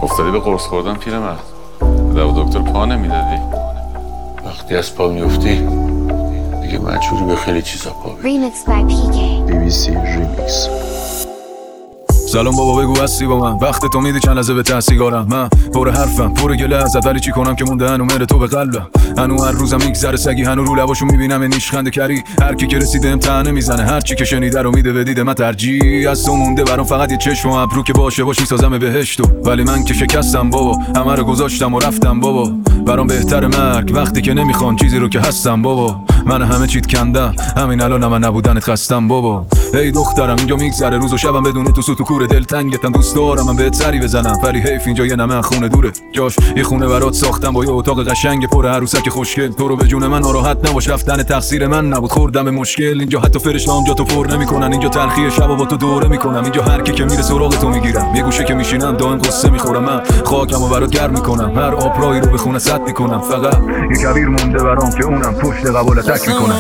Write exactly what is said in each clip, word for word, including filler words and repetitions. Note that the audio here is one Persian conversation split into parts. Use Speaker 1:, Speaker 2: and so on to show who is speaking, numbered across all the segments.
Speaker 1: افتادی به قرص خوردن پیرمرد. دو دکتر پا نمیدادی؟
Speaker 2: وقتی از پا میفتی دیگه مجبوری به خیلی چیزا پا بدی.
Speaker 3: Remixed by پی کی.
Speaker 4: بی بی سی ریمیکس.
Speaker 5: سلام بابا بگو هستی با من، وقت تو میدی چند لحظه به ته سیگارم. من پر حرفم پر گله ازت، ولی چی کنم که مونده هنو مهر تو به قلبم. هنو هر روزم میگذره سگی، هنو رو لباشو میبینم نیشخنده کری. هر کی که رسیده امتحانه میزنه، هر چی که شنیده رو میده به دیده. من ترجیح از تو مونده برام فقط یه چشم و ابرو که باشه باش میسازم بهشتو. ولی من که شکستم بابا، همه رو گذاشتم و رفتم بابا. برام بهتر مرگ وقتی که نمیخوام چیزی رو که هستم بابا. من همه چیت کندم، همین الان من نبودنت خستم بابا. ای دخترم اینجا میگذره روز و شبم بدون تو سوت و کوره. دلتنگتم دوست دارم من بهت سری بزنم، ولی حیف اینجا یه نمه خونه دوره. جاش یه خونه برات ساختم با یه اتاق قشنگ پر عروسک خوشگل. تو رو به جون من ناراحت نباش، رفتن تقصیر من نبود، خوردم به مشکل. اینجا حتی فرشته‌ام جا تو پر نمیکنن، اینجا تلخی شب با تو دوره میکنم. اینجا هر کی که میره سراغ تو میگیرم، یه گوشه که میشینم دائم قصه میخورم. من خاکمو برات گرم میکنم، هر آبرایی رو به خونه سد میکنم. فقط یه کبیر مونده برام که اونم پشت قبول تک میکنم.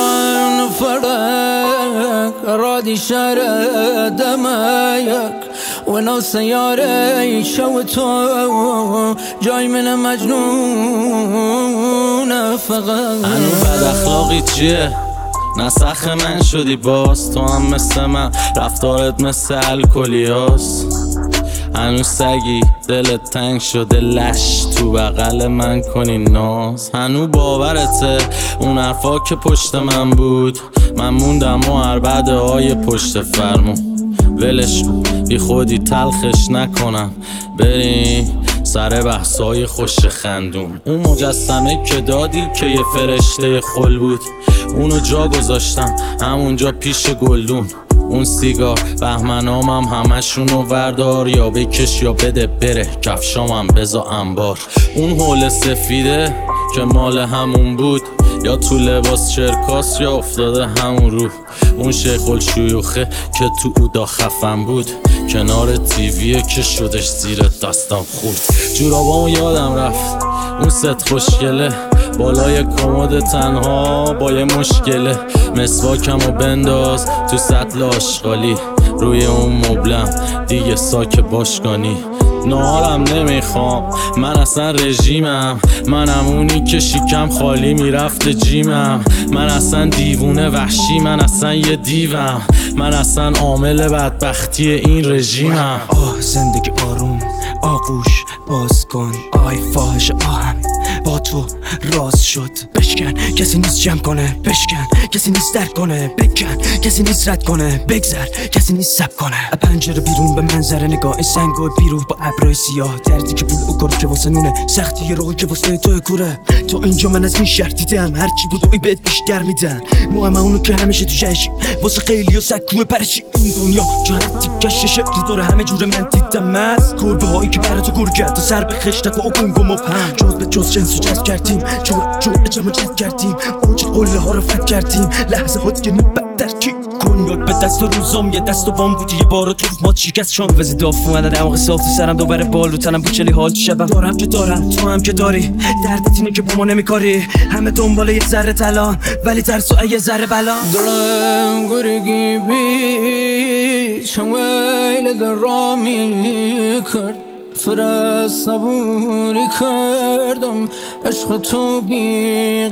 Speaker 6: رادي شارع دمايك ونو سياري شوتو جاي من مجنون فقط.
Speaker 7: هنو بد اخلاقی چیه؟ نسخ من شدی باز، تو هم مثل من رفتارت مثل الکلیاس. هنو سگی دلت تنگ شده لش تو بغل من کنی ناز. هنو باورته اون حرفا که پشت من بود، من موندم و هر بعد های پشت فرمون. ولش بی خودی تلخش نکنم، بریم سر بحثای خوش خندون. اون مجسمه که دادی که یه فرشته خل بود، اونو جا گذاشتم همونجا پیش گلدون. اون سیگار بهمنام هم همشونو وردار، یا بکش یا بده بره کفشام هم بزا انبار. اون حول سفیده که مال همون بود، یا تو لباس چرکاس یا افتاده همون رو. اون شیخ الشیوخه که تو اودا خفن بود، کنار تیویه که شدش زیر دستم خورد. جورابامو یادم رفت اون ست خوشگله، بالای کمد تنها با یه مشکله. مسواکمو بنداز تو سطل آشغالی، روی اون مبلم دیگه ساک باشگانی. نهارم نمیخوام من اصلا رژیمم، منم اونی که شیکم خالی میرفت جیمم. من اصلا دیوونه وحشی، من اصلا یه دیوم، من اصلا عامل بدبختی این رژیمم.
Speaker 8: آه زندگی آروم آغوش باز کن، آی فاحش آهم با تو راز شد. بشکن کسی نیست جمع کنه، بشکن کسی نیست درک کنه، بکن کسی نیست رد کنه، بگذر کسی نیست سب کنه. پنجره بیرون به منظره نگاه سنگ و بیرون با ابرای سیاه. دردی که پول اکر که واسه نونه، سختی یه روی که واسه تو کوره. تو اینجا من از این شهر دیدم، هرچی بود اوی بهت بیشتر میدن. مهم اونو که همیشه تو جشی واسه خیلی و سکوه پرشی. این دنیا جهت تیکش شکلی داره، همه جور من دیدم از گربه هایی که برای تو گرگت و سر به خشتک و اپنگ و مبهم. جز به جز جنس و جز کردیم، جور جور اجمع جز کردیم، اوج قله ها رو فت کردیم. لحظه ها دیگه نبت درکی کن، یاد به دست و روزم یه دست و بام بودی یه بار تو ما شکست شام وزی داف اومدن دماغ صاف تو سرم دوباره بال رو تنم بوچلی حال شبم. دارم که دارم تو هم که داری، دردت اینه که با ما نمیکاری. همه دنبال یه ذره طلا ولی ترس و یه ذره بلا.
Speaker 6: دلم گرگی بی چمویل در رامی کرد، فرست صبوری کردم عشق تو بی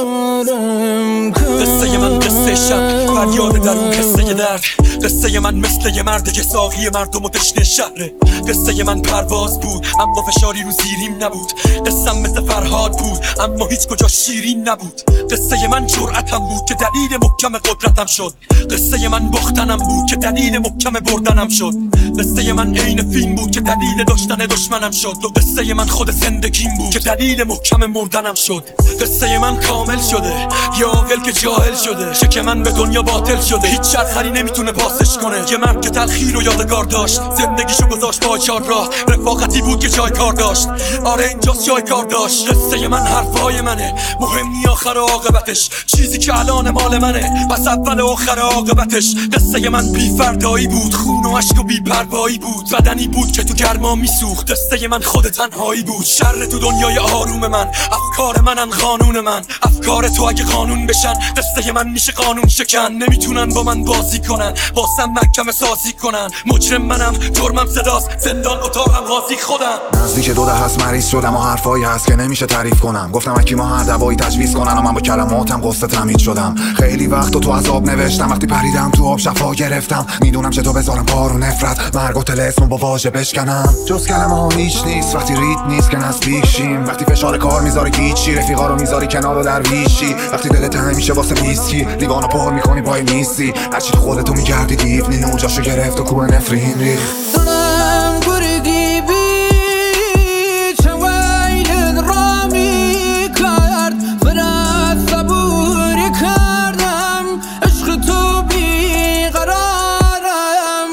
Speaker 6: قرارم کرد.
Speaker 9: قصه من قصه شب فریاد در اون قصه درد. قصه من مثل یه مرد که ساقی مردم و تشنه شهره. قصه من پرواز بود اما فشاری رو زیریم نبود. قصم مثل فرهاد بود اما هیچ کجا شیرین نبود. قصه من جرأتم بود که دلیل محکم قدرتم شد. قصه من باختنم بود که دلیل محکم بردنم شد. قصه من عین فیلم بود که دلیل داشتن دشمنم شد. و قصه من خود زندگیم بود که دلیل محکم مردنم شد. قصه من کامل شده یا عاقل که جاهل شده، شک من به دنیا باطل شده، هیچ چرخری نمیتونه پاسش کنه. یه مرد که تلخی رو یادگار داشت، زندگیشو گذاشت با چار راه. رفاقتی بود که جای کار داشت، آره اینجاست جای کار داشت. قصه من حرفای منه، مهم نی آخر عاقبتش، چیزی که الان مال منه پس اول و آخر عاقبتش. قصه من بی فردایی بود، خون و عشق و بی پروایی بود، بدنی بود که تو گرما میسوخت. قصه من خود تنهایی بود، شر تو دنیای آروم من، افکار منن قانون من، افکار تو اگه قانون بشن قصه من میشه قانون شکن. نمیتونن با من بازی کنن واسم محکمه سازی کنن. مجرم منم جرمم صداست زندان اتاقم قاضی خودم.
Speaker 3: نزدیک دو ده هست مریض شدم و حرفایی هست که نمیشه تعریف کنم. گفتم اکی ما هر دوایی تجویز کنن و من با کلماتم قصه تمیز شدم. خیلی وقت تو عذاب نوشتم وقتی پریدم تو آب شفا گرفتم. میدونم چطور بذارم بارو نفرت مرگ و طلسم با واژه بشکنم. جز کلمه ها هیچ نیست وقتی ریت نیست که نزدیک شیم. وقتی فشار کار میذاری گیچی رفیقا رو میذاری کنار و درویشی. وقتی دلت تنگ میشه واسه ویسکی لیوانو پر میکنی پای نیستی. هرچی تو خودتو میگردی دیوونی نوجاشو گرفت و کوه نفرین ریخت.
Speaker 6: دلم گرگی بی چه ویل رامی کرد فرد صبوری کردم عشق تو بی قرارم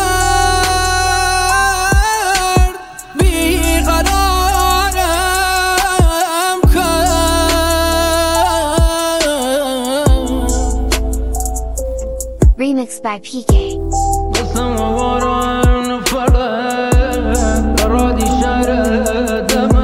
Speaker 6: کرد بی قرارم کرد.
Speaker 4: Remix by P K.
Speaker 6: قسم واران فرد رادي شارد